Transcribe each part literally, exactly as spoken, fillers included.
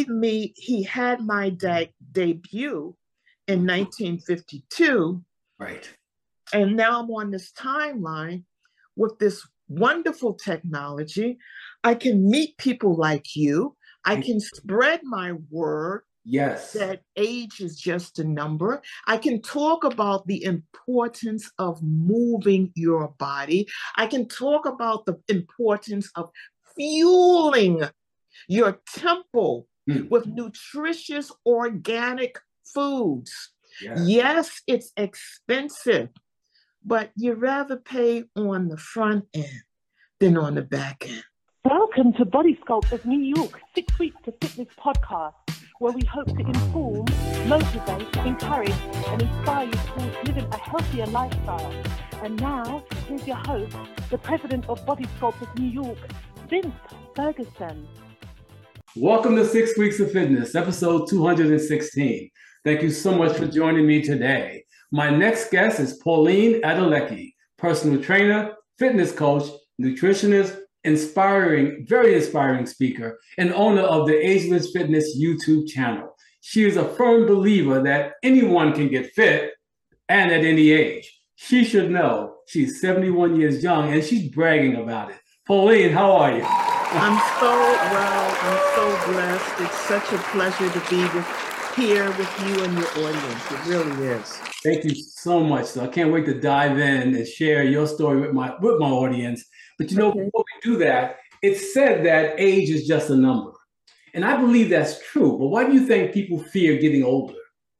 me, he had my de- debut in nineteen fifty-two. Right. And now I'm on this timeline with this wonderful technology. I can meet people like you. I can spread my word. Yes. That age is just a number. I can talk about the importance of moving your body. I can talk about the importance of fueling your temple mm. with nutritious organic foods. Yes. Yes, it's expensive, but you rather pay on the front end than on the back end. Welcome to Body Sculpt of New York, Six Weeks to Fitness podcast, where we hope to inform, motivate, encourage, and inspire you towards living a healthier lifestyle. And now, here's your host, the president of Body Sculpt of New York, Vince Ferguson. Welcome to Six Weeks of Fitness, episode two hundred sixteen. Thank you so much for joining me today. My next guest is Pauline Adelecki, personal trainer, fitness coach, nutritionist, inspiring, very inspiring speaker, and owner of the Ageless Fitness YouTube channel. She is a firm believer that anyone can get fit and at any age. She should know she's seventy-one years young and she's bragging about it. Pauline, how are you? I'm so well. I'm so blessed. It's such a pleasure to be with, here with you and your audience. It really is. Thank you so much. So I can't wait to dive in and share your story with my with my audience. But you know, okay. Before we do that, it's said that age is just a number. And I believe that's true. But why do you think people fear getting older?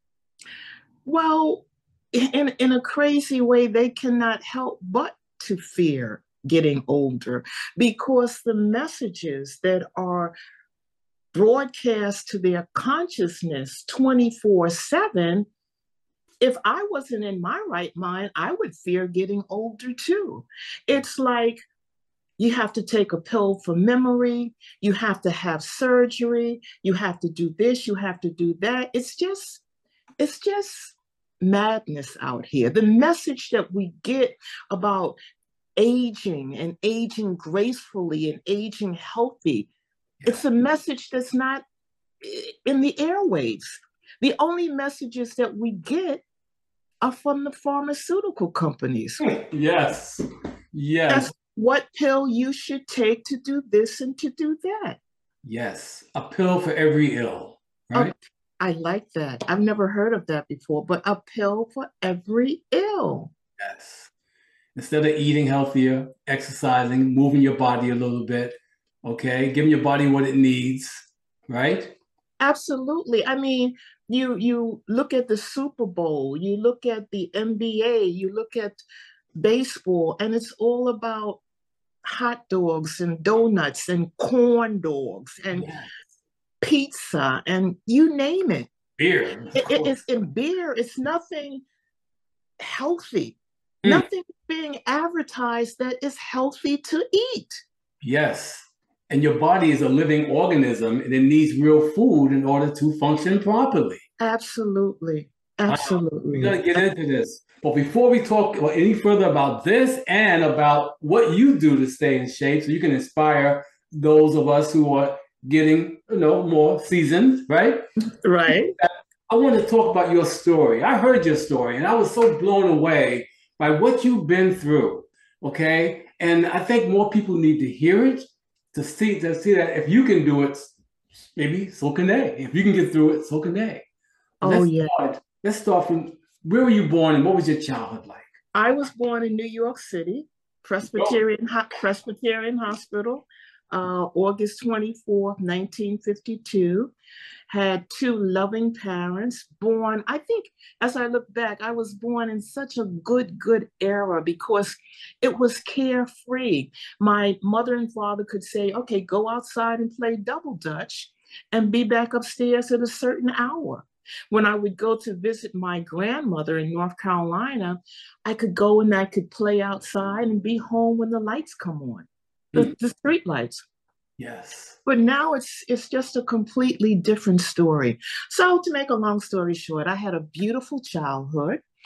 Well, in, in a crazy way, they cannot help but to fear getting older, because the messages that are broadcast to their consciousness twenty-four seven, if I wasn't in my right mind, I would fear getting older too. It's like you have to take a pill for memory, you have to have surgery, you have to do this, you have to do that. It's just, it's just madness out here. The message that we get about aging and aging gracefully and aging healthy, it's a message that's not in the airwaves. The only messages that we get are from the pharmaceutical companies. Yes, yes. That's what pill you should take to do this and to do that. Yes, a pill for every ill, right? A, I like that. I've never heard of that before, but a pill for every ill. Yes. Instead of eating healthier, exercising, moving your body a little bit, okay, giving your body what it needs, right? Absolutely. I mean, you you look at the Super Bowl, you look at the N B A, you look at baseball, and it's all about hot dogs and donuts and corn dogs and yes. pizza and you name it. Beer. It, it, it's in beer. It's nothing healthy. Mm. Nothing being advertised that is healthy to eat. Yes. And your body is a living organism and it needs real food in order to function properly. Absolutely. Absolutely. We're going to get into this. But before we talk any further about this and about what you do to stay in shape so you can inspire those of us who are getting, you know, more seasoned, right? Right. I want to talk about your story. I heard your story and I was so blown away by what you've been through, okay? And I think more people need to hear it, to see, to see that if you can do it, maybe so can they. If you can get through it, so can they. Oh, let's yeah. Start, let's start from, where were you born and what was your childhood like? I was born in New York City, Presbyterian, oh. Presbyterian Hospital, uh, August twenty-fourth, nineteen fifty-two. Had two loving parents, born, I think, as I look back, I was born in such a good, good era because it was carefree. My mother and father could say, okay, go outside and play double dutch and be back upstairs at a certain hour. When I would go to visit my grandmother in North Carolina, I could go and I could play outside and be home when the lights come on, the, mm. the street lights. Yes. But now it's it's just a completely different story. So to make a long story short, I had a beautiful childhood.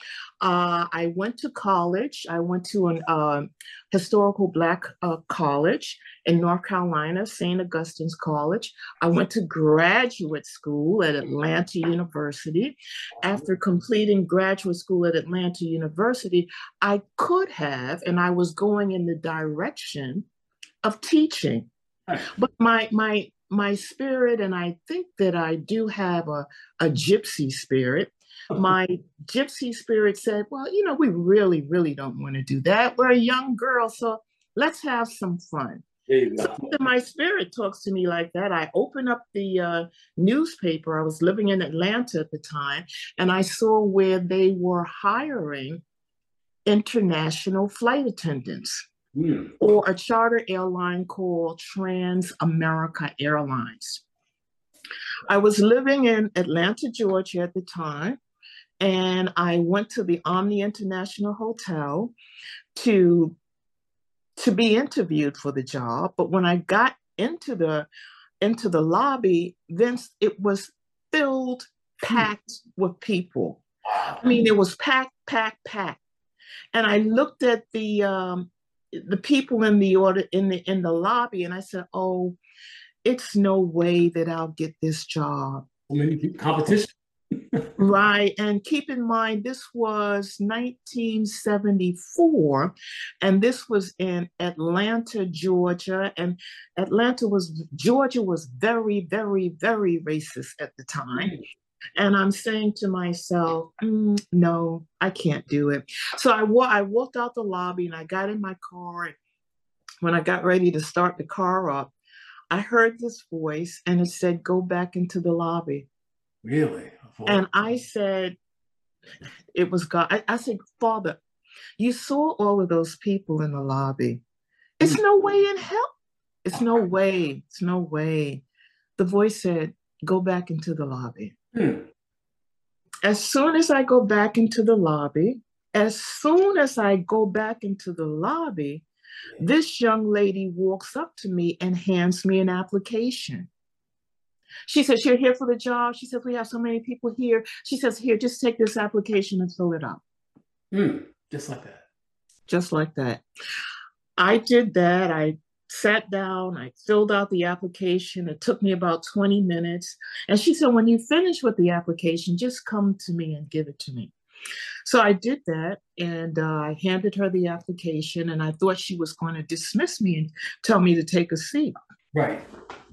Uh, I went to college. I went to an uh, historical Black uh, college in North Carolina, Saint Augustine's College. I went to graduate school at Atlanta University. After completing graduate school at Atlanta University, I could have, and I was going in the direction of teaching. But my my my spirit, and I think that I do have a, a gypsy spirit. My gypsy spirit said, well, you know, we really, really don't want to do that. We're a young girl, so let's have some fun. So my spirit talks to me like that. I open up the uh, newspaper. I was living in Atlanta at the time, and I saw where they were hiring international flight attendants mm. for a charter airline called Trans America Airlines. I was living in Atlanta, Georgia at the time, and I went to the Omni International Hotel to, to be interviewed for the job. But when I got into the, into the lobby, then it was filled, packed with people. I mean, it was packed, packed, packed. And I looked at the um, the people in the order in the in the lobby, and I said, "Oh, it's no way that I'll get this job." So many people, competition. Right. And keep in mind, this was nineteen seventy-four, and this was in Atlanta, Georgia. And Atlanta was, Georgia was very, very, very racist at the time. And I'm saying to myself, mm, no, I can't do it. So I, wa- I walked out the lobby and I got in my car. And when I got ready to start the car up, I heard this voice and it said, go back into the lobby. Really? And I said, it was God. I, I said, Father, you saw all of those people in the lobby. It's no way in hell. It's no way. It's no way. The voice said, go back into the lobby. Hmm. As soon as I go back into the lobby, as soon as I go back into the lobby, this young lady walks up to me and hands me an application. She says, you're here for the job. She says, we have so many people here. She says, here, just take this application and fill it out. Mm, just like that. Just like that. I did that. I sat down. I filled out the application. It took me about twenty minutes. And she said, when you finish with the application, just come to me and give it to me. So I did that, and uh, I handed her the application, and I thought she was going to dismiss me and tell me to take a seat. Right.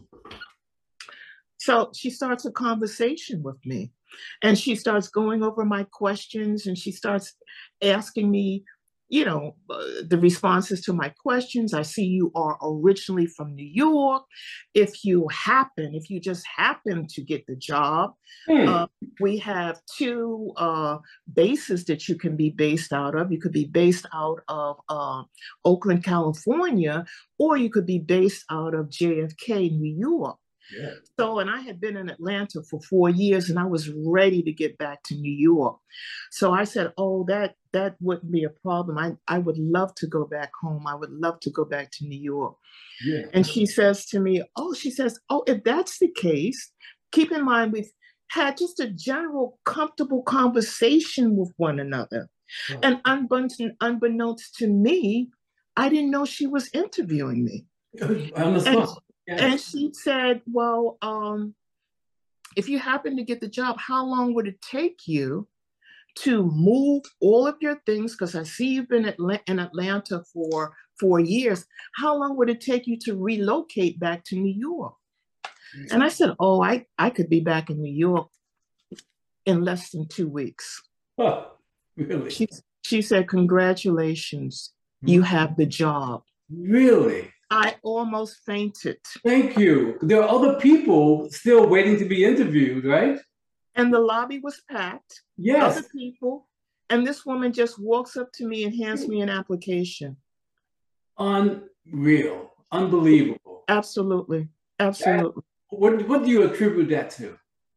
So she starts a conversation with me, and she starts going over my questions, and she starts asking me, you know, uh, the responses to my questions. I see you are originally from New York. If you happen, if you just happen to get the job, mm. uh, we have two uh, bases that you can be based out of. You could be based out of uh, Oakland, California, or you could be based out of J F K, New York. Yeah. So, and I had been in Atlanta for four years and I was ready to get back to New York. So I said, oh, that that wouldn't be a problem. I, I would love to go back home. I would love to go back to New York. Yeah. And she says to me, oh, she says, oh, if that's the case, keep in mind, we've had just a general comfortable conversation with one another. Oh. And unbeknownst, unbeknownst to me, I didn't know she was interviewing me. On the spot. Yes. And she said, well, um, if you happen to get the job, how long would it take you to move all of your things? Because I see you've been in Atlanta for four years. How long would it take you to relocate back to New York? Mm-hmm. And I said, oh, I, I could be back in New York in less than two weeks. Oh, really? She, she said, congratulations, mm-hmm. you have the job. Really? I almost fainted. Thank you. There are other people still waiting to be interviewed, right? And the lobby was packed. Yes. Other people. And this woman just walks up to me and hands me an application. Unreal. Unbelievable. Absolutely. Absolutely. That, what, what do you attribute that to?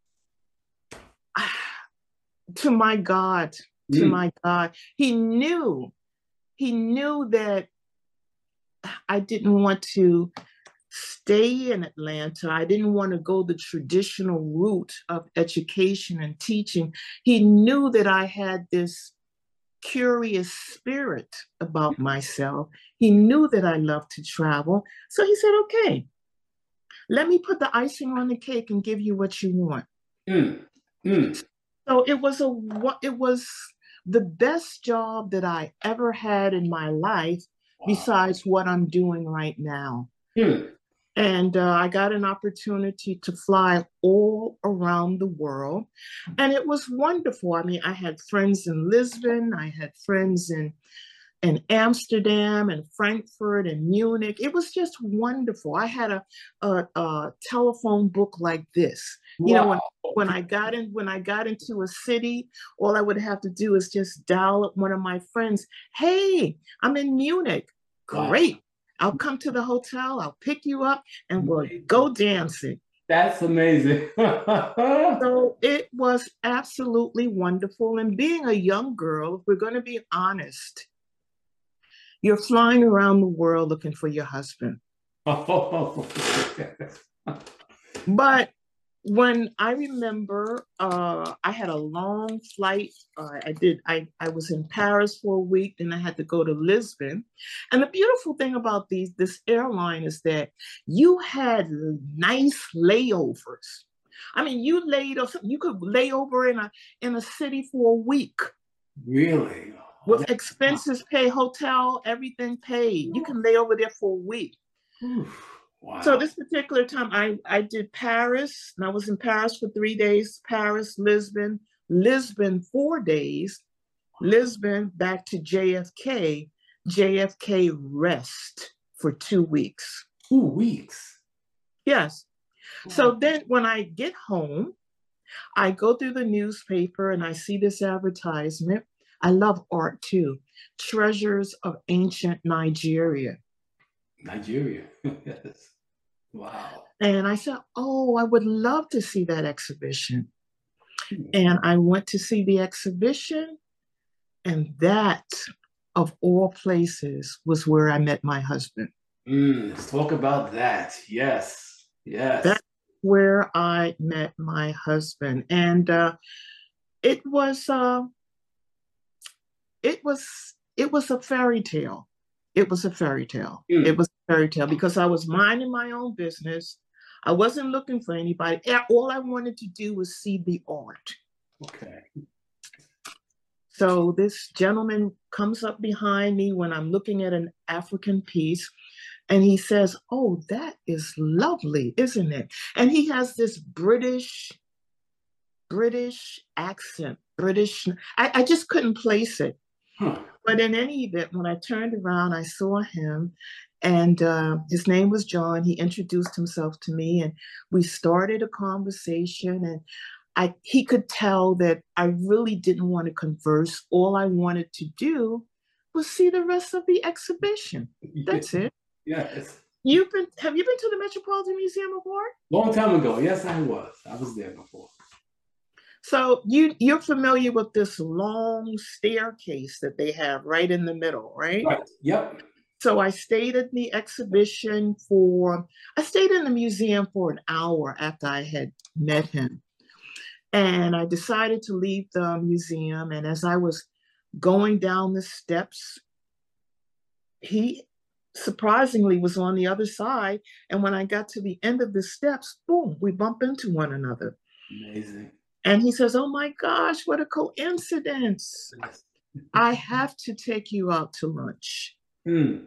To my God. Mm. To my God. He knew. He knew that I didn't want to stay in Atlanta. I didn't want to go the traditional route of education and teaching. He knew that I had this curious spirit about myself. He knew that I loved to travel. So he said, okay, let me put the icing on the cake and give you what you want. Mm. Mm. So it was a it was the best job that I ever had in my life, wow, besides what I'm doing right now. Mm. And uh, I got an opportunity to fly all around the world. And it was wonderful. I mean, I had friends in Lisbon, I had friends in, in Amsterdam and Frankfurt and Munich. It was just wonderful. I had a, a, a telephone book like this. Wow. You know, when, when I got in, when I got into a city, all I would have to do is just dial up one of my friends. Hey, I'm in Munich. Great. Wow. I'll come to the hotel, I'll pick you up, and we'll go dancing. That's amazing. So it was absolutely wonderful. And being a young girl, if we're going to be honest, you're flying around the world looking for your husband. But when I remember, uh, I had a long flight. Uh, I did. I, I was in Paris for a week, then I had to go to Lisbon. And the beautiful thing about these this airline is that you had nice layovers. I mean, you laid you could lay over in a in a city for a week. Really? With expenses paid, hotel, everything paid. You can lay over there for a week. Oof. Wow. So this particular time, I, I did Paris, and I was in Paris for three days, Paris, Lisbon, Lisbon, four days, Lisbon, back to J F K, J F K rest for two weeks. Two weeks? Yes. Wow. So then when I get home, I go through the newspaper and I see this advertisement. I love art too. Treasures of Ancient Nigeria. Nigeria, yes. Wow. And I said, oh, I would love to see that exhibition. Hmm. And I went to see the exhibition, and that, of all places, was where I met my husband. Mm, let's talk about that. Yes, yes. That's where I met my husband. And uh, it was, uh, it was, it was a fairy tale. It was a fairy tale. Mm. It was a fairy tale because I was minding my own business. I wasn't looking for anybody. All I wanted to do was see the art. Okay. So this gentleman comes up behind me when I'm looking at an African piece, and he says, oh, that is lovely, isn't it? And he has this British, British accent, British. I, I just couldn't place it. Huh. But in any event, when I turned around, I saw him, and uh, his name was John. He introduced himself to me, and we started a conversation, and I he could tell that I really didn't want to converse. All I wanted to do was see the rest of the exhibition. That's it. Yes. You've been, have you been to the Metropolitan Museum of Art? Long time ago. Yes, I was. I was there before. So you, you're familiar with this long staircase that they have right in the middle, right? Right, yep. So I stayed at the exhibition for, I stayed in the museum for an hour after I had met him. And I decided to leave the museum. And as I was going down the steps, he surprisingly was on the other side. And when I got to the end of the steps, boom, we bump into one another. Amazing. And he says, oh my gosh, what a coincidence. I have to take you out to lunch. Mm.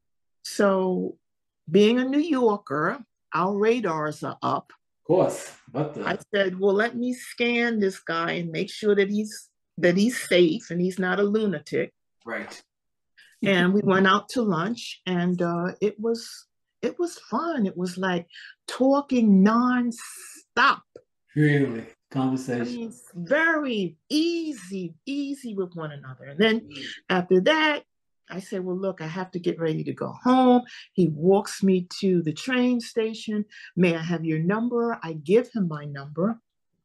So being a New Yorker, our radars are up. Of course. What the? I said, well, let me scan this guy and make sure that he's that he's safe and he's not a lunatic. Right. And we went out to lunch, and uh, it was it was fun. It was like talking nonstop. Really? Conversation. I mean, very easy, easy with one another. And then mm. after that, I said, well, look, I have to get ready to go home. He walks me to the train station. May I have your number? I give him my number.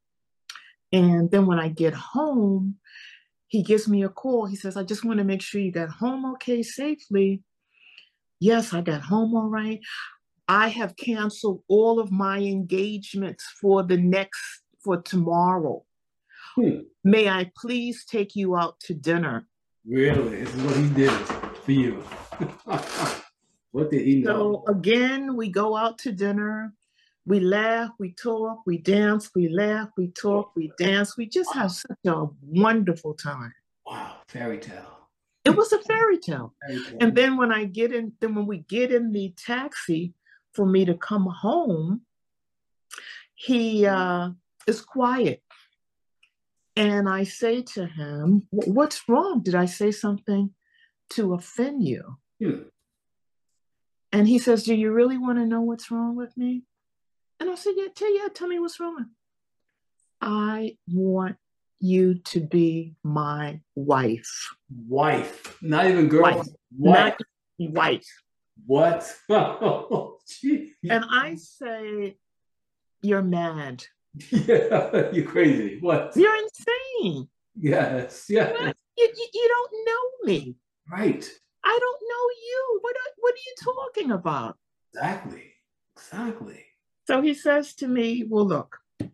And then when I get home, he gives me a call. He says, I just want to make sure you got home okay safely. Yes, I got home all right. I have canceled all of my engagements for the next for tomorrow. Hmm. May I please take you out to dinner? Really? This is what he did for you. What did he know? So again, we go out to dinner. We laugh, we talk, we dance, we laugh, we talk, we dance. We just have such a wonderful time. Wow, fairy tale. It was a fairy tale. Fairy tale. And then when I get in, then when we get in the taxi for me to come home, he uh, is quiet. And I say to him, "What's wrong? Did I say something to offend you?" Hmm. And he says, "Do you really want to know what's wrong with me?" And I said, "Yeah, tell, yeah, tell me what's wrong. I want you to be my wife." Wife, not even girlfriend. Wife. Wife. Not wife. What? Oh, gee. And I say, "You're mad. Yeah, you're crazy. What? You're insane. Yes, yes. You, you, you don't know me. Right. I don't know you. What are, what are you talking about?" Exactly. Exactly. So he says to me, "Well, look,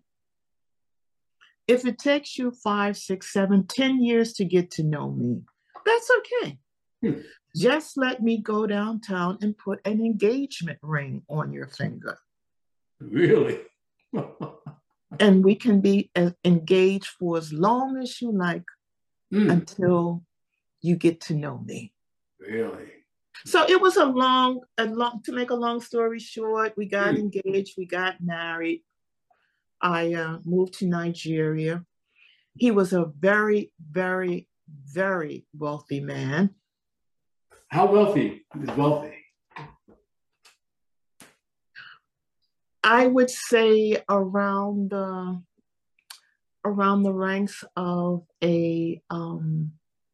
if it takes you five, six, seven, ten years to get to know me, that's okay. Hmm. Just let me go downtown and put an engagement ring on your finger. Really? And we can be engaged for as long as you like Hmm. until you get to know me." Really? So it was a long, a long, to make a long story short, we got Hmm. engaged, we got married. I uh, moved to Nigeria. He was a very, very, very wealthy man. How wealthy is wealthy? I would say around the around the ranks of a um,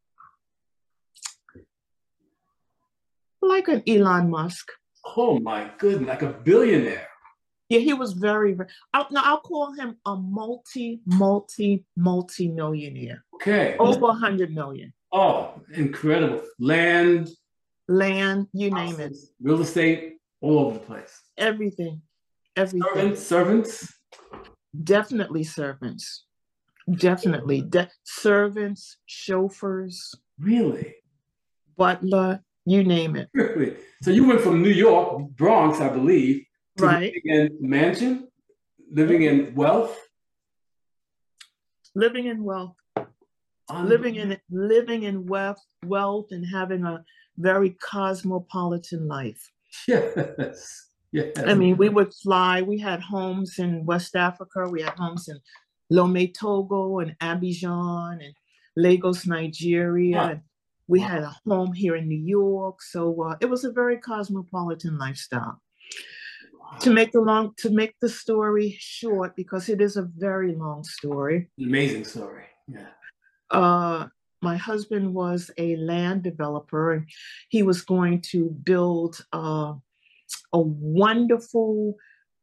like an Elon Musk. Oh my goodness, like a billionaire. Yeah, he was very, very. I'll, no, I'll call him a multi, multi, multi millionaire. Okay. Over a hundred million. Oh, incredible. Land, Land, you name it. houses, real estate, all over the place. Everything. Everything. Servants, servants. Definitely servants. Definitely. De- servants, chauffeurs, Really? butler, you name it. Really? So you went from New York, Bronx, I believe, to Right. living in mansion, living in wealth. Living in wealth. Living in living in wealth, wealth, and having a very cosmopolitan life. Yes. Yes. I mean, we would fly. We had homes in West Africa. We had homes in Lomé, Togo, and Abidjan, and Lagos, Nigeria. Wow. And we Wow. had a home here in New York. So uh, it was a very cosmopolitan lifestyle. Wow. To make the long, to make the story short, because it is a very long story. Amazing story. Yeah. Uh, my husband was a land developer, and he was going to build uh, a wonderful,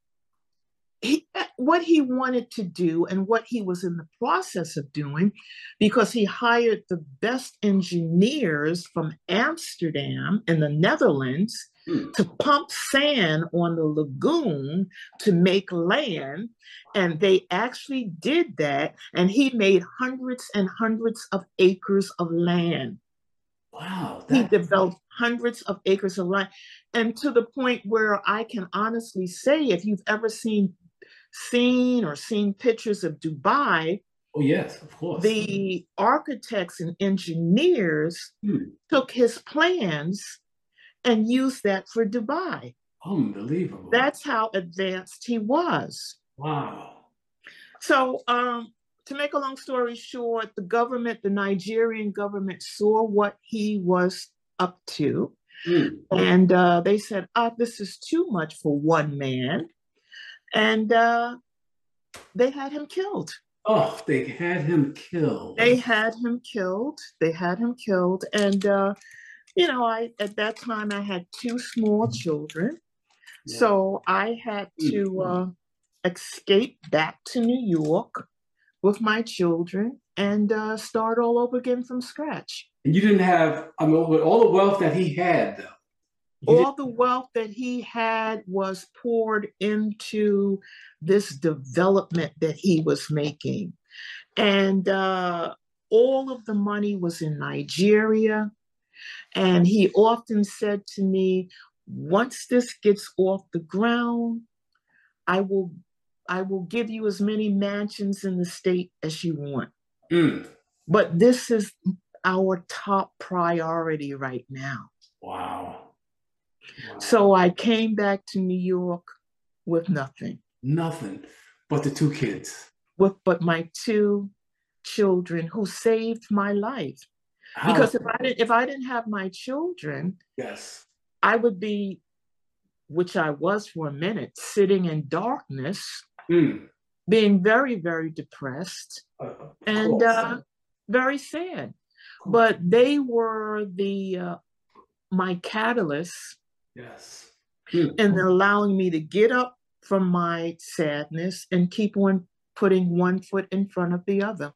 he, what he wanted to do and what he was in the process of doing, because he hired the best engineers from Amsterdam in the Netherlands hmm. to pump sand on the lagoon to make land. And they actually did that. And he made hundreds and hundreds of acres of land. Wow. He developed hundreds of acres of land. And to the point where I can honestly say, if you've ever seen seen or seen pictures of Dubai. Oh, yes, of course. The architects and engineers hmm. took his plans and used that for Dubai. Unbelievable. That's how advanced he was. Wow. So um, to make a long story short, the government, the Nigerian government saw what he was up to. Hmm. And uh, they said, oh, this is too much for one man. And uh, they had him killed. Oh, they had him killed. They had him killed. They had him killed. And, uh, you know, I at that time I had two small children. Yeah. So I had to uh, escape back to New York with my children and uh, start all over again from scratch. And you didn't have, I mean, with all the wealth that he had, though. All the wealth that he had was poured into this development that he was making. And uh, all of the money was in Nigeria. And he often said to me, once this gets off the ground, I will I will give you as many mansions in the state as you want. Mm. But this is our top priority right now. Wow. Wow. So I came back to New York with nothing. Nothing but the two kids. With but my two children who saved my life. How? Because if I didn't if I didn't have my children, Yes. I would be, which I was for a minute, sitting in darkness, Mm. being very, very depressed Uh, and uh, very sad. But they were the uh, my catalyst yes. Mm. in allowing me to get up from my sadness and keep on putting one foot in front of the other.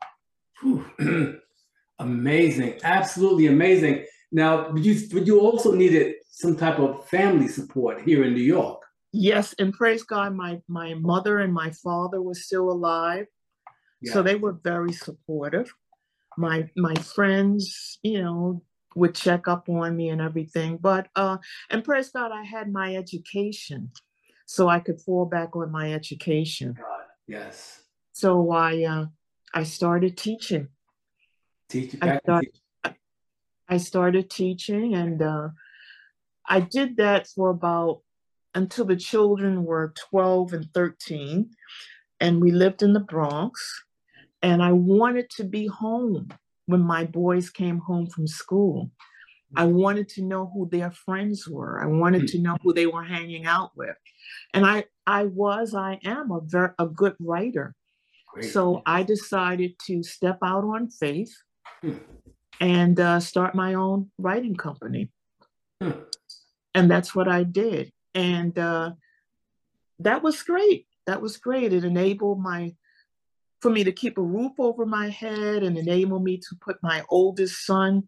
Amazing. Absolutely amazing. Now, but you, but you also needed some type of family support here in New York. Yes, and praise God, my, my mother and my father were still alive. Yeah. So they were very supportive. My my friends, you know, would check up on me and everything. But, uh, and praise God, I had my education. So I could fall back on my education. God. Yes. So I, uh, I started teaching. Teach, I, start, I started teaching, and uh, I did that for about until the children were twelve and thirteen, and we lived in the Bronx, and I wanted to be home when my boys came home from school. I wanted to know who their friends were. I wanted to know who they were hanging out with. And I, I was, I am a very, a good writer. Great. So I decided to step out on faith hmm. and uh, start my own writing company. Hmm. And that's what I did. And uh, that was great. That was great. It enabled my, for me to keep a roof over my head and enable me to put my oldest son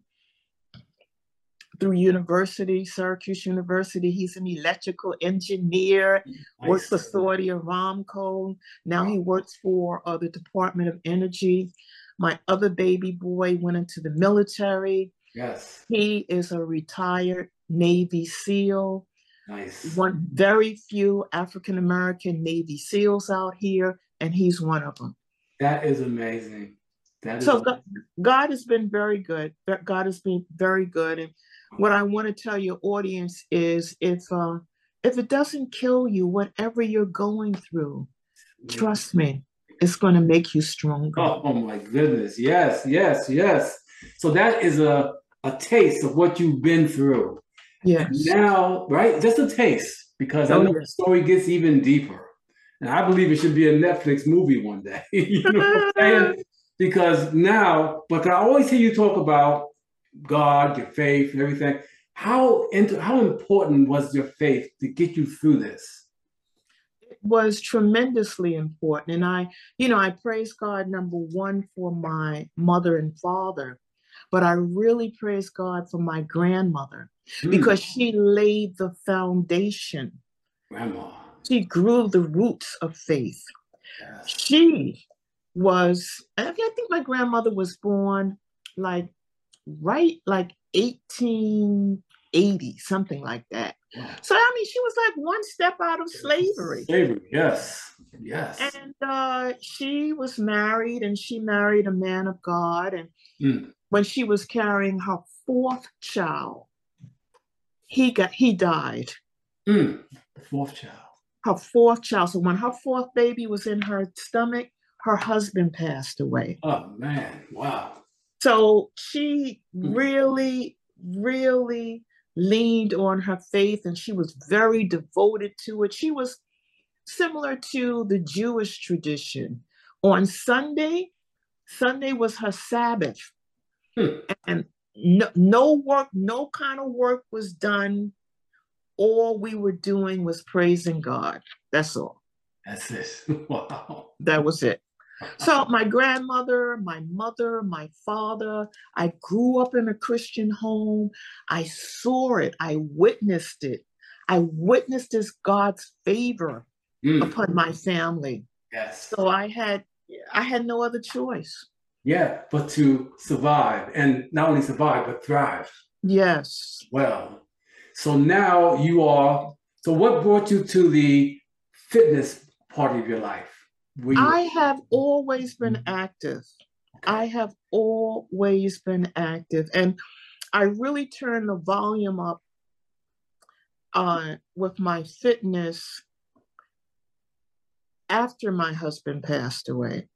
through university, Syracuse University. He's an electrical engineer, nice. Works for Saudi Aramco. Now he works for uh, the Department of Energy. My other baby boy went into the military. Yes. He is a retired Navy SEAL. Nice. One very few African-American Navy SEALs out here, and he's one of them. That is amazing. That is so amazing. God, God has been very good. God has been very good. And what I want to tell your audience is if uh, if it doesn't kill you, whatever you're going through, trust me, it's going to make you stronger. Oh, oh my goodness. Yes, yes, yes. So that is a, a taste of what you've been through. Yes. And now, right? Just a taste, because oh, I know yes. the story gets even deeper. And I believe it should be a Netflix movie one day. You know what I'm saying? Because now, but I always hear you talk about God, your faith, and everything. How into how important was your faith to get you through this? It was tremendously important. And I, you know, I praise God, number one, for my mother and father, but I really praise God for my grandmother mm. because she laid the foundation. Grandma. She grew the roots of faith. Yes. She was, I think my grandmother was born like right like eighteen eighty, something like that. Wow. So I mean, she was like one step out of slavery. Slavery, yes, yes. And uh, she was married, and she married a man of God. And mm. when she was carrying her fourth child, he got he died. Mm. The fourth child. Her fourth child. So when her fourth baby was in her stomach, her husband passed away. Oh man! Wow. So she really, really leaned on her faith, and she was very devoted to it. She was similar to the Jewish tradition. On Sunday, Sunday was her Sabbath. Hmm. And no, no work, no kind of work was done. All we were doing was praising God. That's all. That's it. Wow. That was it. So my grandmother, my mother, my father, I grew up in a Christian home. I saw it. I witnessed it. I witnessed this God's favor mm. upon my family. Yes. So I had, I had no other choice. Yeah, but to survive, and not only survive, but thrive. Yes. Well, so now you are, so what brought you to the fitness part of your life? Were you, I have always been active. okay. I have always been active. And I really turned the volume up uh, with my fitness after my husband passed away.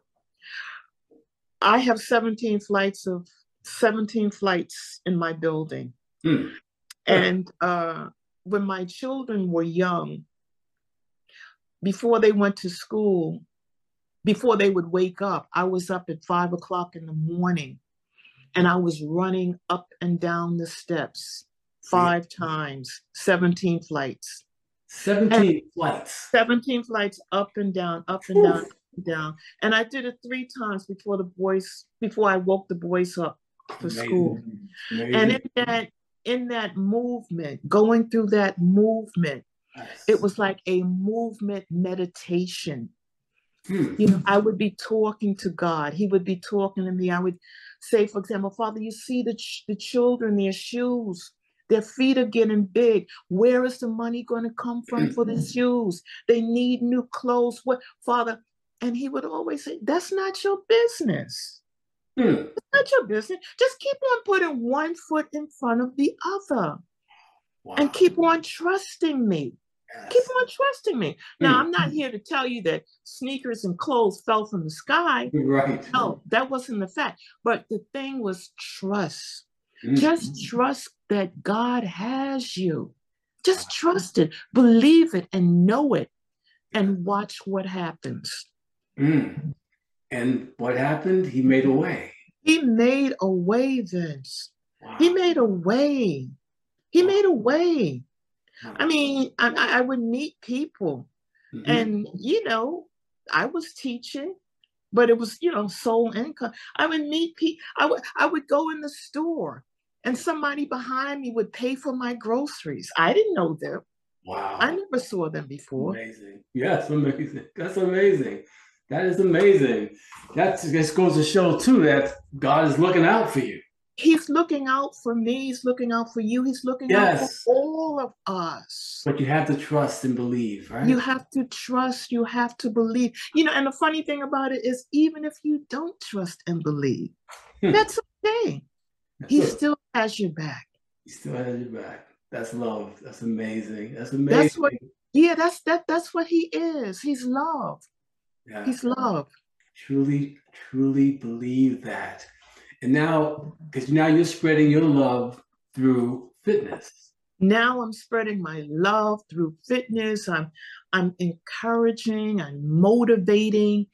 I have seventeen flights of seventeen flights in my building. Hmm. And uh, when my children were young, before they went to school, before they would wake up, I was up at five o'clock in the morning and I was running up and down the steps five times, seventeen flights. seventeen And flights. seventeen flights up and down, up and down, up and down. And I did it three times before the boys, before I woke the boys up for Amazing. school. Amazing. And in that, in that movement, going through that movement, Yes. it was like a movement meditation. Hmm. You know, I would be talking to God. He would be talking to me. I would say, for example, Father, you see the, ch- the children, their shoes, their feet are getting big. Where is the money going to come from for the shoes? They need new clothes. What, Father? And he would always say, that's not your business. Hmm. It's not your business. Just keep on putting one foot in front of the other. Wow. And keep on trusting me. Yes. Keep on trusting me. Now, Hmm. I'm not here to tell you that sneakers and clothes fell from the sky. Right. No, that wasn't the fact. But the thing was trust. Hmm. Just trust that God has you. Just trust it, believe it, and know it, and watch what happens. Hmm. And what happened? He made a way. He made a way, Vince. Wow. He made a way. He Wow. made a way. Wow. I mean, I, I would meet people, Mm-hmm. and, you know, I was teaching, but it was, you know, sole income. I would meet people. I would, I would go in the store, and somebody behind me would pay for my groceries. I didn't know them. Wow. I never saw them before. Amazing. Yes, amazing. That's amazing. That is amazing. That just goes to show, too, that God is looking out for you. He's looking out for me. He's looking out for you. He's looking Yes. out for all of us. But you have to trust and believe, right? You have to trust. You have to believe. You know, and the funny thing about it is, even if you don't trust and believe, that's okay. He That's still has your back. He still has your back. That's love. That's amazing. That's amazing. That's what. Yeah, that's that. That's what he is. He's love. Yeah. He's love. Truly, truly believe that. And now, because now you're spreading your love through fitness. Now I'm spreading my love through fitness. I'm, I'm encouraging. I'm motivating.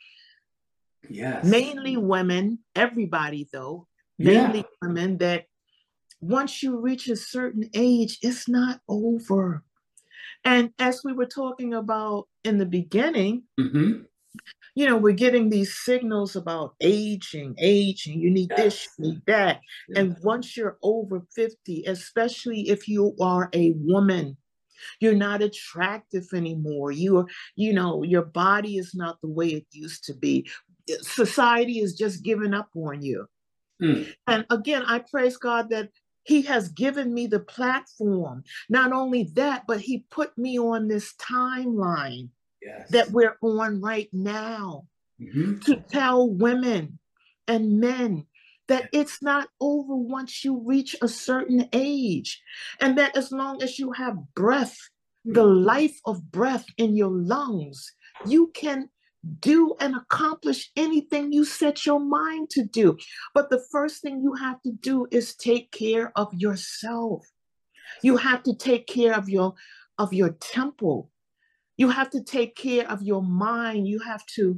Yes. Mainly women. Everybody though. Yeah. Mainly women that once you reach a certain age, it's not over. And as we were talking about in the beginning, Mm-hmm. you know, we're getting these signals about aging, aging, you need Yes. this, you need that. Yes. And once you're over fifty, especially if you are a woman, you're not attractive anymore. You are, you know, your body is not the way it used to be. Society is just giving up on you. Mm. And again, I praise God that he has given me the platform. Not only that, but he put me on this timeline. Yes. That we're on right now, mm-hmm. to tell women and men that it's not over once you reach a certain age, and that as long as you have breath, mm-hmm. the life of breath in your lungs, you can do and accomplish anything you set your mind to do. But the first thing you have to do is take care of yourself. You have to take care of your of your temple. You have to take care of your mind. You have to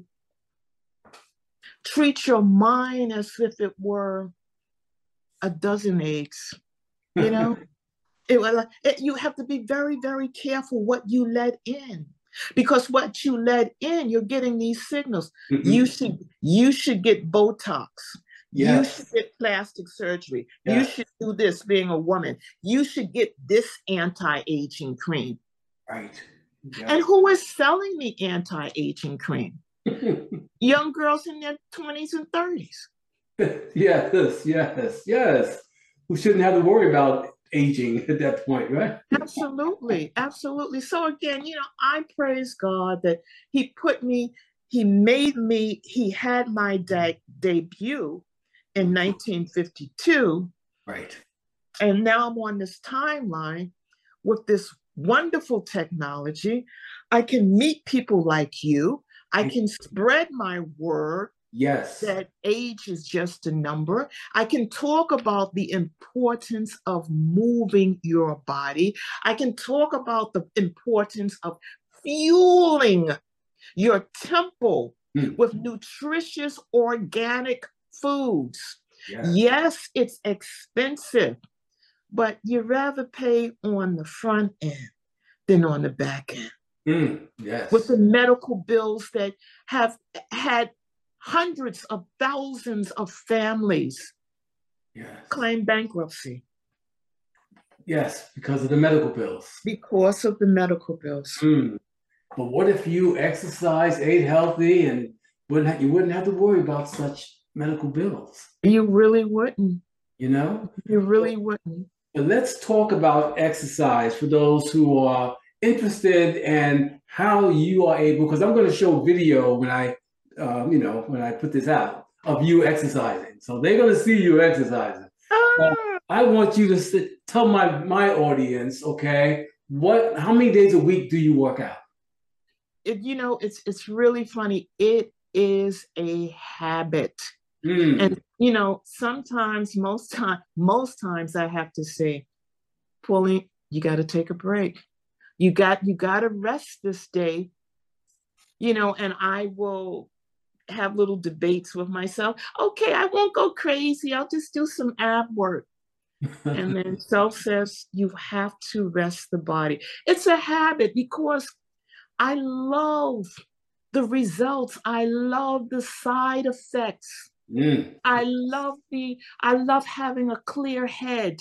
treat your mind as if it were a dozen eggs. You know, it, it, you have to be very, very careful what you let in, because what you let in, you're getting these signals. Mm-hmm. You should you should get Botox. Yes. You should get plastic surgery. Yes. You should do this being a woman. You should get this anti-aging cream. Right. Yeah. And who is selling the anti-aging cream? Young girls in their twenties and thirties. Yes, yes, yes. We shouldn't have to worry about aging at that point, right? Absolutely, absolutely. So again, you know, I praise God that He put me, He made me, He had my de- debut in nineteen fifty-two, Right. and now I'm on this timeline with this wonderful technology. I can meet people like you. I can spread my word Yes. that age is just a number. I can talk about the importance of moving your body. I can talk about the importance of fueling your temple Mm. with nutritious organic foods. Yes. Yes, it's expensive, but you rather pay on the front end than on the back end. Mm. With Yes. the medical bills that have had hundreds of thousands of families Yes. claim bankruptcy Yes, because of the medical bills. because of the medical bills. Mm. But what if you exercise, ate healthy, and wouldn't ha- you wouldn't have to worry about such medical bills, You really wouldn't. you know? You So, really wouldn't. but let's talk about exercise for those who are interested and how you are able, because I'm going to show video when I, um, you know, when I put this out of you exercising. So they're going to see you exercising. Well, Ah, I want you to sit, tell my my audience, okay, what, how many days a week do you work out? it, you know, it's it's really funny. It is a habit. Mm. And you know, sometimes, most time, most times I have to say, Pauline, you got to take a break. You got you got to rest this day, you know, and I will have little debates with myself. Okay, I won't go crazy. I'll just do some ab work. And then self says, you have to rest the body. It's a habit because I love the results. I love the side effects. Mm. I love the, I love having a clear head.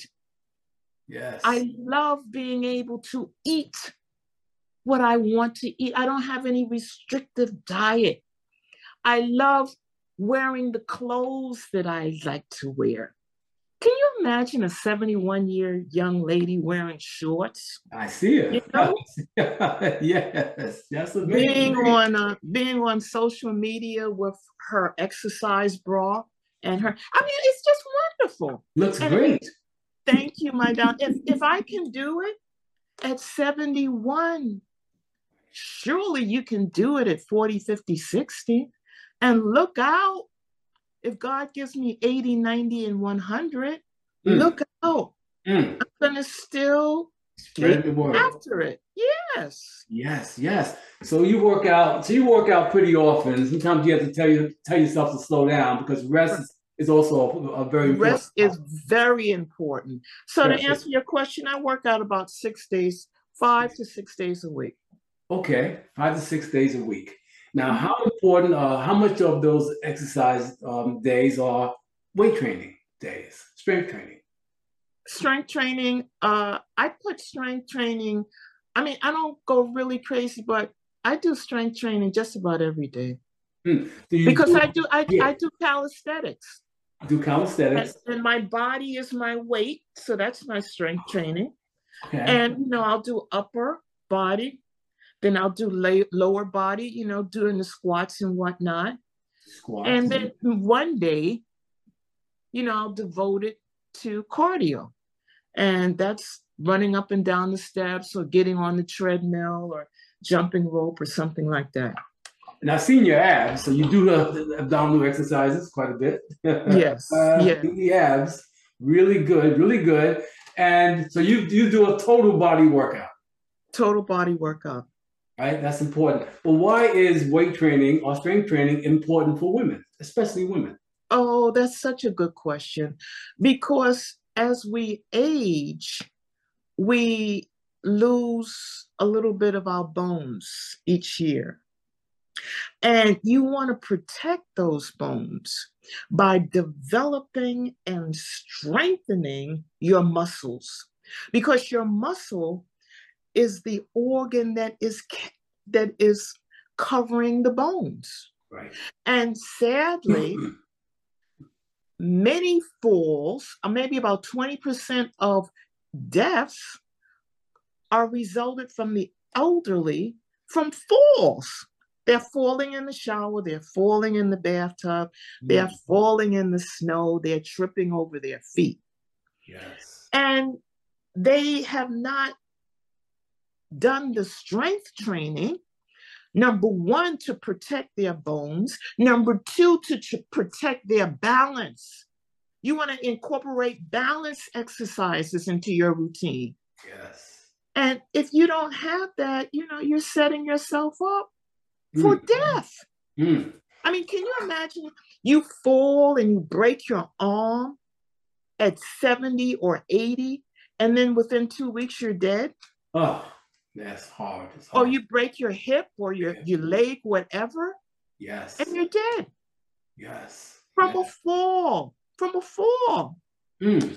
Yes. I love being able to eat what I want to eat. I don't have any restrictive diet. I love wearing the clothes that I like to wear. Can you imagine a seventy-one year young lady wearing shorts? I see You it. know, Yes, that's being amazing. on uh, being on social media with her exercise bra and her. I mean, it's just wonderful. Looks And great. thank you, my darling. If if I can do it at seventy-one, surely you can do it at forty, fifty, sixty. And look out, if God gives me eighty, ninety, and one hundred, Mm. look out. Mm. I'm going to still Spread get the word. after it. Yes. Yes, yes. So you work out. So you work out pretty often. Sometimes you have to tell you tell yourself to slow down because rest is, is also a, a very important Rest part. is very important. So to Yes. answer your question, I work out about six days, five to six days a week. Okay, five to six days a week. Now, Mhm. how important? Uh, how much of those exercise um, days are weight training days, strength training? Strength training, uh, I put strength training, I mean, I don't go really crazy, but I do strength training just about every day Hmm. Do you because do? I do I, Yeah, I do calisthenics. do And, calisthenics? and my body is my weight, so that's my strength training. Okay, And you know, I'll do upper body, then I'll do lay, lower body, you know, doing the squats and whatnot. And squats. then one day, you know, I'll devote it to cardio. And that's running up and down the steps or getting on the treadmill or jumping rope or something like that. And I've seen your abs, so you do the abdominal exercises quite a bit. Yes, uh, yeah, the abs, really good, really good. And so you you do a total body workout, total body workout. right? That's important. But why is weight training or strength training important for women, especially women? Oh, that's such a good question. Because as we age, we lose a little bit of our bones each year. And you want to protect those bones by developing and strengthening your muscles because your muscle is the organ that is that is covering the bones. Right. And sadly, many falls, or maybe about twenty percent of deaths, are resulted from the elderly from falls. They're falling in the shower, they're falling in the bathtub, they're Mm. falling in the snow, they're tripping over their feet. Yes. And they have not done the strength training, number one, to protect their bones, number two, to tr- protect their balance. You want to incorporate balance exercises into your routine. Yes. And if you don't have that, you know, you're setting yourself up for Mm. death. Mm. I mean, can you imagine you fall and you break your arm at seventy or eighty, and then within two weeks you're dead? Oh, that's hard. It's Or hard. you break your hip or your, Yeah. your leg, whatever, Yes. and you're dead Yes. from Yes. a fall, from a fall. Mm.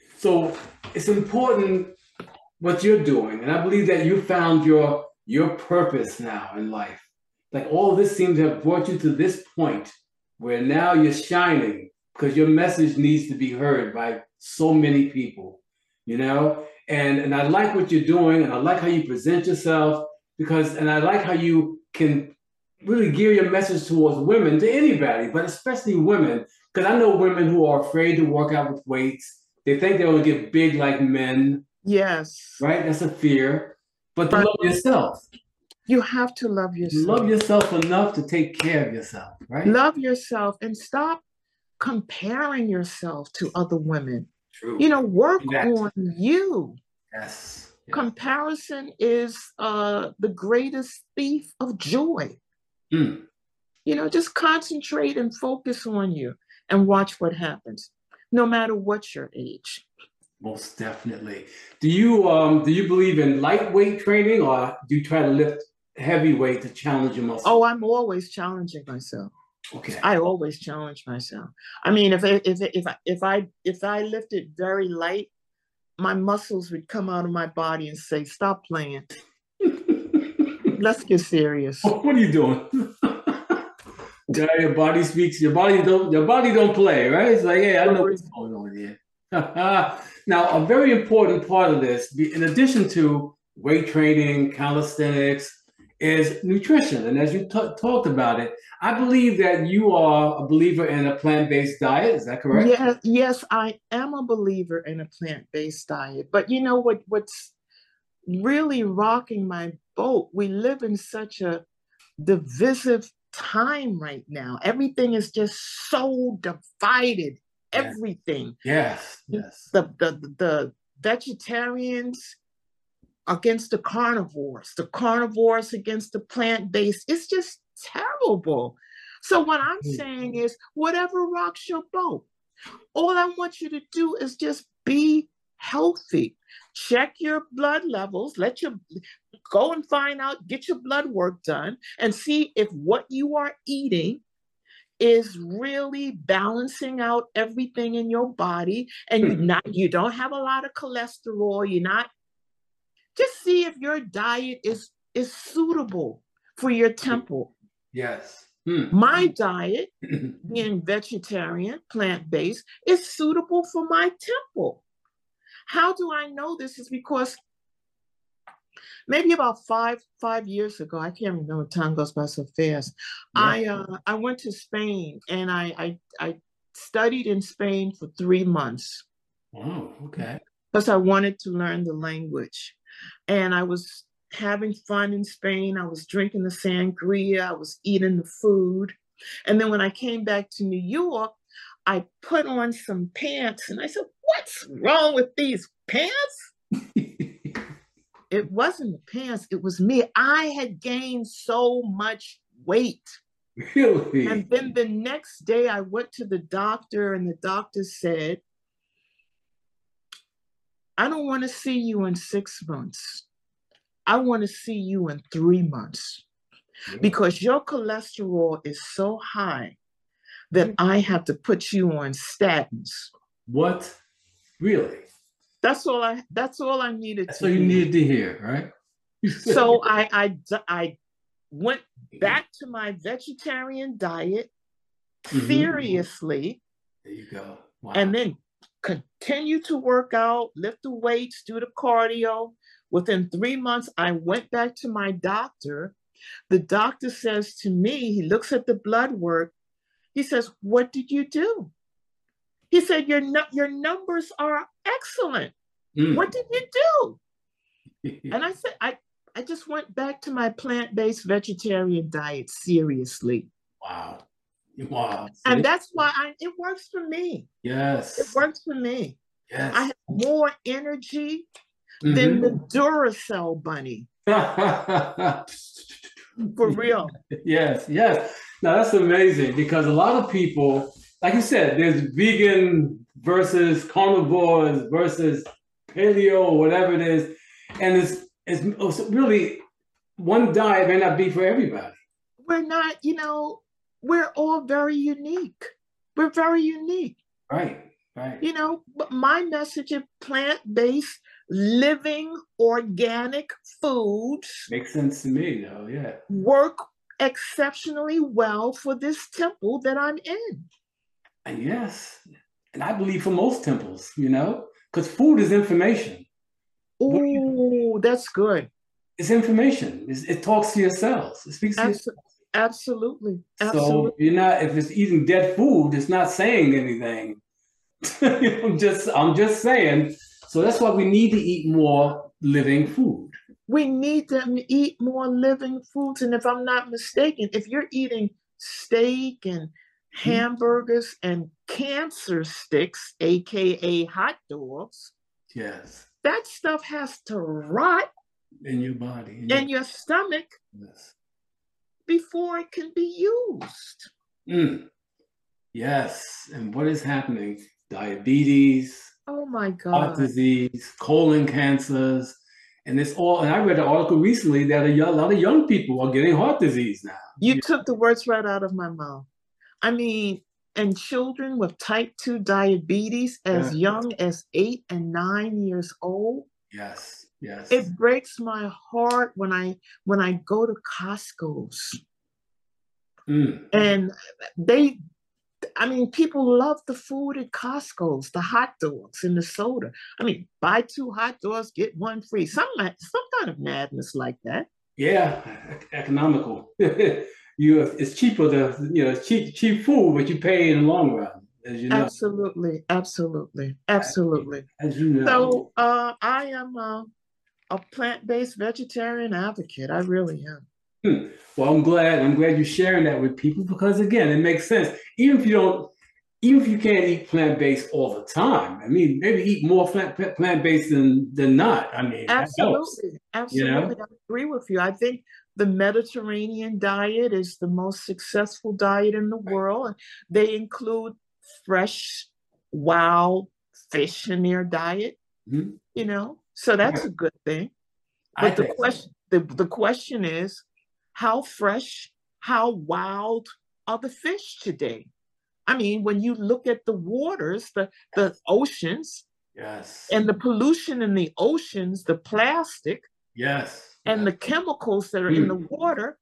So it's important what you're doing, and I believe that you found your your purpose now in life. Like all this seems to have brought you to this point where now you're shining because your message needs to be heard by so many people, you know? And and I like what you're doing, and I like how you present yourself because, and I like how you can really gear your message towards women, to anybody, but especially women, because I know women who are afraid to work out with weights. They think they're going to get big like men, Yes. right? That's a fear. But to Right. love yourself. You have to love yourself. Love yourself enough to take care of yourself, right? Love yourself and stop comparing yourself to other women. True. You know, work That. on you. Yes. Yes. Comparison is uh, the greatest thief of joy. Mm. You know, just concentrate and focus on you and watch what happens, no matter what your age. Most definitely. Do you um do you believe in lightweight training, or do you try to lift heavy weight to challenge your muscles? Oh, I'm always challenging myself. Okay. I always challenge myself. I mean, if I, if if I, if I if I lifted very light, my muscles would come out of my body and say, "Stop playing. Let's get serious." What are you doing? Yeah, your body speaks. Your body don't. Your body don't play, right? It's like, hey, I know what's going on here. Now, a very important part of this, in addition to weight training, calisthenics, is nutrition. And as you t- talked about it, I believe that you are a believer in a plant-based diet. Is that correct? Yes, yes, I am a believer in a plant-based diet. But you know what? What's really rocking my boat? We live in such a divisive time right now. Everything is just so divided. Yes. Everything. Yes. Yes. The, the the vegetarians against the carnivores, the carnivores against the plant-based. It's just terrible. So what I'm saying is, whatever rocks your boat, all I want you to do is just be healthy. Check your blood levels. Let your go and find out, get your blood work done, and see if what you are eating is really balancing out everything in your body, and you not you don't have a lot of cholesterol. You're not. Just see if your diet is is suitable for your temple. Yes. Hmm. My diet, being vegetarian, plant-based, is suitable for my temple. How do I know this? Is because maybe about five five years ago, I can't remember. Time goes by so fast. Yeah. I uh, I went to Spain, and I, I I studied in Spain for three months. Oh, okay. Because I wanted to learn the language, and I was having fun in Spain. I was drinking the sangria. I was eating the food, and then when I came back to New York, I put on some pants, and I said, "What's wrong with these pants?" It wasn't the pants, it was me. I had gained so much weight. Really? And then the next day I went to the doctor, and the doctor said, "I don't want to see you in six months. I want to see you in three months yeah. because your cholesterol is so high that I have to put you on statins." What? Really? That's all I. That's all I needed. That's to all you hear. needed to hear, right? So I, I, I went back to my vegetarian diet mm-hmm. seriously, There you go. Wow. And then continue to work out, lift the weights, do the cardio. Within three months, I went back to my doctor. The doctor says to me, he looks at the blood work. He says, what did you do? He said, your, your numbers are excellent. Mm. What did you do? And I said, I, I just went back to my plant-based vegetarian diet seriously. Wow. Wow. And that's why I, it works for me. Yes. It works for me. Yes. I have more energy mm-hmm. than the Duracell bunny. For real. Yes, yes. Now that's amazing because a lot of people, like you said, there's vegan versus carnivores versus paleo or whatever it is. And it's, it's really one diet may not be for everybody. We're not, you know, we're all very unique. We're very unique. Right, right. You know, but my message of plant-based, living, organic foods makes sense to me, though, yeah. Work exceptionally well for this temple that I'm in. And yes, and I believe for most temples, you know, because food is information. Oh, that's good. It's information. It's, it talks to your cells. It speaks to Absol- your cells. Absolutely. Absolutely. So you're not, if it's eating dead food, it's not saying anything. I'm just, I'm just saying. So that's why we need to eat more living food. We need to eat more living foods. And if I'm not mistaken, if you're eating steak and hamburgers and cancer sticks, A K A hot dogs, yes, that stuff has to rot in your body, in, in your, your stomach. Yes. Before it can be used. Mm. Yes. And what is happening? Diabetes. Oh my God. Heart disease, colon cancers. And it's all, and I read an article recently that a, young, a lot of young people are getting heart disease now. You yeah. took the words right out of my mouth. I mean, and children with type two diabetes as yeah. young as eight and nine years old. Yes. Yes. It breaks my heart when I when I go to Costco's. Mm. And they, I mean, people love the food at Costco's, the hot dogs and the soda. I mean, buy two hot dogs, get one free. Some, some kind of madness like that. Yeah, economical. you, it's cheaper to, you know, it's cheap, cheap food, but you pay in the long run. As you know. Absolutely, absolutely, absolutely. As you know. So uh, I am a, a plant-based vegetarian advocate. I really am. Hmm. Well, I'm glad. I'm glad you're sharing that with people because, again, it makes sense. Even if you don't, even if you can't eat plant-based all the time, I mean, maybe eat more plant, plant-based than than not. I mean, absolutely, absolutely. You know? I agree with you. I think the Mediterranean diet is the most successful diet in the world. They include fresh, wild fish in their diet. Mm-hmm. You know, so that's yeah. a good thing. But I the question, so. the, the question is, how fresh, how wild are the fish today? I mean, when you look at the waters, the, the oceans, yes, and the pollution in the oceans, the plastic, yes, and yes. the chemicals that are mm. in the water.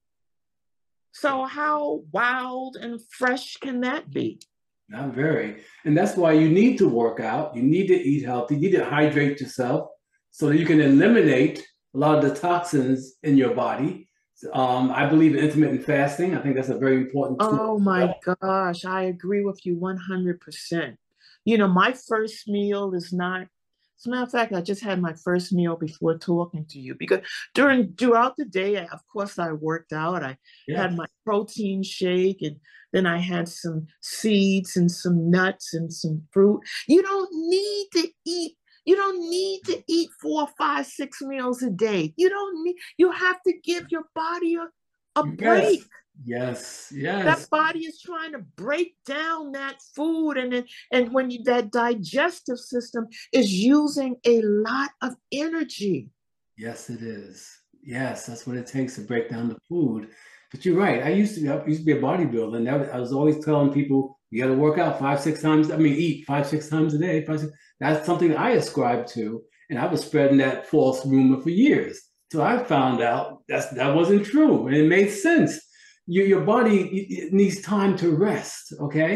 So how wild and fresh can that be? Not very. And that's why you need to work out. You need to eat healthy. You need to hydrate yourself so that you can eliminate a lot of the toxins in your body. Um, I believe in intermittent fasting. I think that's a very important tool. Oh my gosh, I agree with you one hundred percent. You know, my first meal is not, as a matter of fact, I just had my first meal before talking to you because during, throughout the day, of course, I worked out. I yeah. had my protein shake and then I had some seeds and some nuts and some fruit. You don't need to eat You don't need to eat four, five, six meals a day. You don't need, you have to give your body a, a break. Yes, yes. That body is trying to break down that food. And then, and when you, that digestive system is using a lot of energy. Yes, it is. Yes, that's what it takes to break down the food. But you're right. I used to be, I used to be a bodybuilder, and that, I was always telling people, you got to work out five, six times. I mean, eat five, six times a day. Five, six. That's something I ascribed to, and I was spreading that false rumor for years. So I found out that's, that wasn't true, and it made sense. Your, your body it needs time to rest, okay?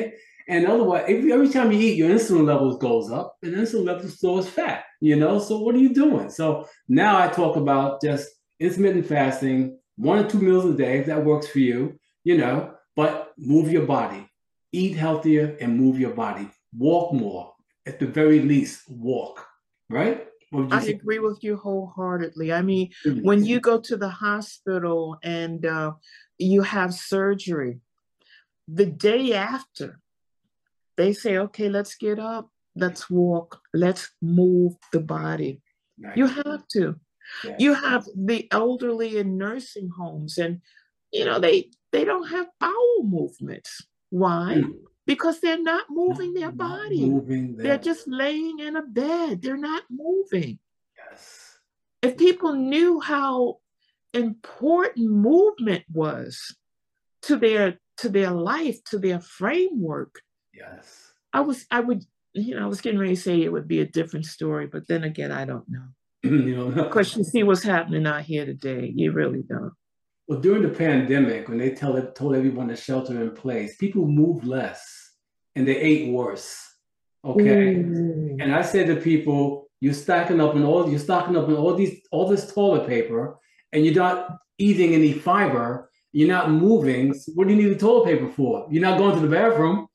And otherwise, if, every time you eat, your insulin levels goes up, and insulin levels stores fat, you know? So what are you doing? So now I talk about just intermittent fasting, one or two meals a day, if that works for you, you know, but move your body, eat healthier and move your body, walk more, at the very least, walk, right? I say? agree with you wholeheartedly. I mean, mm-hmm. when you go to the hospital and uh, you have surgery, the day after, they say, okay, let's get up, let's walk, let's move the body. Right. You have to. Yes. You have the elderly in nursing homes, and, you know, they, they don't have bowel movements. Why? Mm. Because they're not moving their body. Moving their... They're just laying in a bed. They're not moving. Yes. If people knew how important movement was to their to their life, to their framework, yes, I was I would you know I was getting ready to say it would be a different story, but then again, I don't know. You know, because you see what's happening out here today. You really don't. Well, during the pandemic, when they tell it, told everyone to shelter in place, people moved less and they ate worse. Okay, mm. And I said to people, "You're stacking up on all you're stocking up on all these all this toilet paper, and you're not eating any fiber. You're not moving. So what do you need the toilet paper for? You're not going to the bathroom."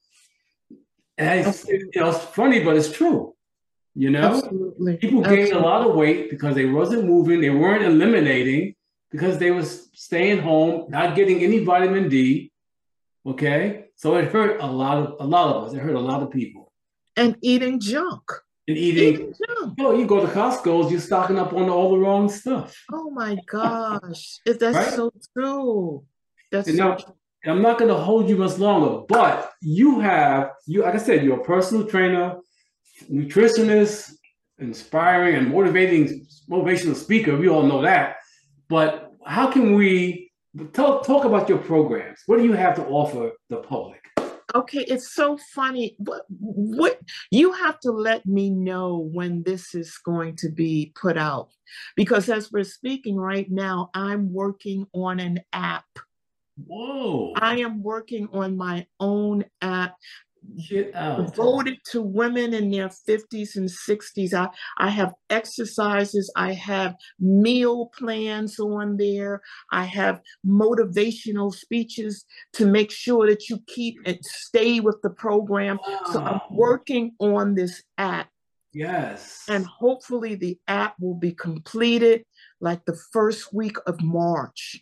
And it's, you know, it's funny, but it's true. You know, Absolutely. People gained Absolutely. a lot of weight because they wasn't moving. They weren't eliminating because they was staying home, not getting any vitamin D. Okay, so it hurt a lot of a lot of us. It hurt a lot of people. And eating junk. And eating, eating junk. Oh, you go to Costco's, you're stocking up on all the wrong stuff. Oh my gosh, that's right? so true. That's and so now, true. I'm not going to hold you much longer, but you have you like I said, you're a personal trainer, nutritionist, inspiring and motivating motivational speaker. We all know that. But how can we talk, talk about your programs? What do you have to offer the public? Okay, it's so funny. What, what you have to let me know when this is going to be put out, because as we're speaking right now, I'm working on an app. Whoa! I am working on my own app. Get out. Devoted to women in their fifties and sixties. I, I have exercises. I have meal plans on there. I have motivational speeches to make sure that you keep and stay with the program. Wow. So I'm working on this app. Yes. And hopefully the app will be completed like the first week of March.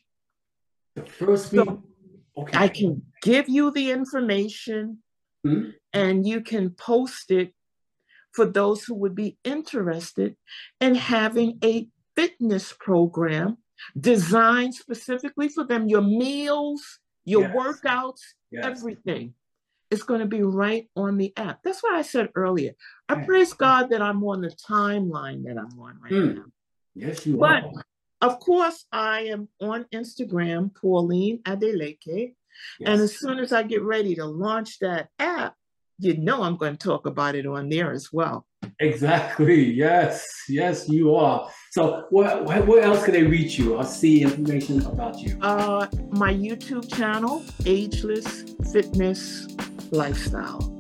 The first week? So okay. I can give you the information. Mm-hmm. And you can post it for those who would be interested in having a fitness program designed specifically for them. Your meals, your yes. workouts, yes. everything. It's going to be right on the app. That's why I said earlier, I yes. praise God that I'm on the timeline that I'm on right mm. now. Yes, you but, are. Of course, I am on Instagram, Pauline Adeleke. Yes. And as soon as I get ready to launch that app, you know I'm going to talk about it on there as well. Exactly. Yes. Yes, you are. So what, what else can they reach you or see information about you? Uh, my YouTube channel, Ageless Fitness Lifestyle.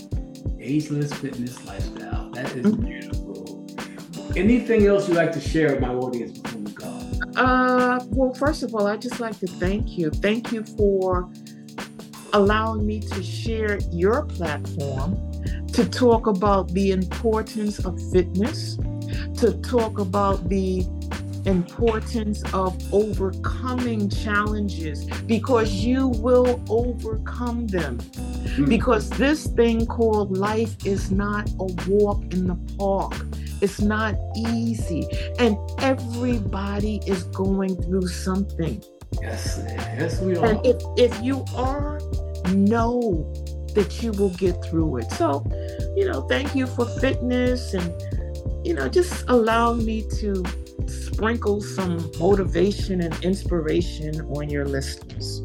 Ageless Fitness Lifestyle. That is mm-hmm. beautiful. Anything else you'd like to share with my audience before we go? Uh, well, first of all, I'd just like to thank you. Thank you for allowing me to share your platform to talk about the importance of fitness, to talk about the importance of overcoming challenges, because you will overcome them. Mm-hmm. Because this thing called life is not a walk in the park. It's not easy. And everybody is going through something. Yes, yes, we are. And if, if you are, know that you will get through it. So, you know, thank you for fitness and, you know, just allowing me to sprinkle some motivation and inspiration on your listeners.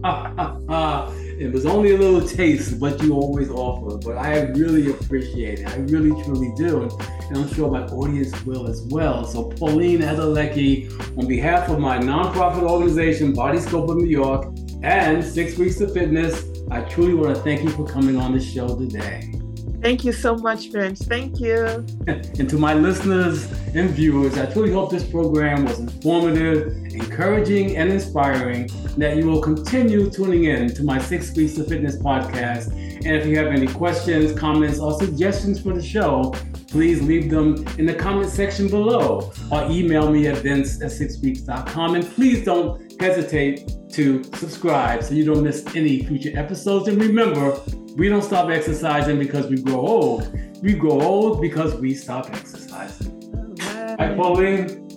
It was only a little taste, but you always offer. But I really appreciate it. I really, truly do. And I'm sure my audience will as well. So Pauline Adeleke, on behalf of my nonprofit organization, Body Scope of New York, and Six Weeks of Fitness, I truly want to thank you for coming on the show today. Thank you so much, Vince. Thank you. And to my listeners and viewers, I truly hope this program was informative, encouraging, and inspiring, that you will continue tuning in to my Six Weeks of Fitness podcast. And if you have any questions, comments, or suggestions for the show, please leave them in the comment section below or email me at vince at six weeks dot com. And please don't hesitate to subscribe so you don't miss any future episodes. And remember, we don't stop exercising because we grow old. We grow old because we stop exercising. All right, Pauline.